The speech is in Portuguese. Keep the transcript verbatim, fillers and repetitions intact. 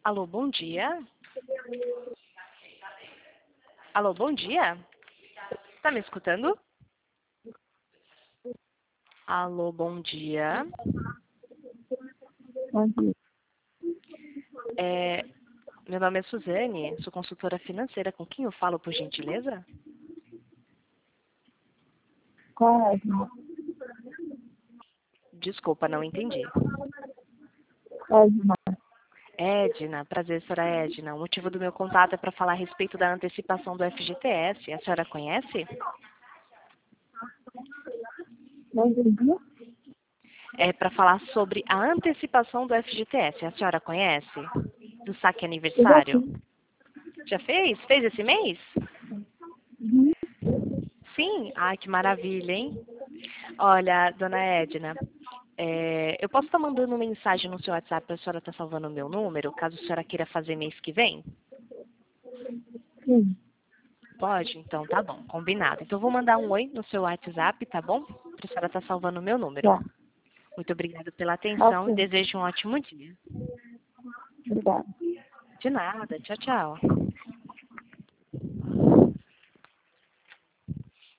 Alô, bom dia. Alô, bom dia. Tá me escutando? Alô, bom dia. Bom dia. É, meu nome é Suzane, sou consultora financeira. Com quem eu falo, por gentileza? Qual é, Edna? Desculpa, não entendi. Edna. Edna, prazer, senhora Edna. O motivo do meu contato é para falar a respeito da antecipação do F G T S. A senhora conhece? Não entendi? É para falar sobre a antecipação do F G T S. A senhora conhece? Do saque Eu já aniversário? fiz. Já fez? Fez esse mês? Uhum. Sim? Ai, que maravilha, hein? Olha, dona Edna, é, eu posso estar mandando mensagem no seu WhatsApp para a senhora estar salvando o meu número, caso a senhora queira fazer mês que vem? Sim. Pode? Então tá bom, combinado. Então eu vou mandar um oi no seu WhatsApp, tá bom? Para a senhora estar salvando o meu número. Tá. Muito obrigada pela atenção e Ok. desejo um ótimo dia. Obrigada. De nada, tchau, tchau.